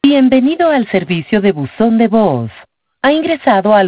Bienvenido al servicio de buzón de voz. Ha ingresado al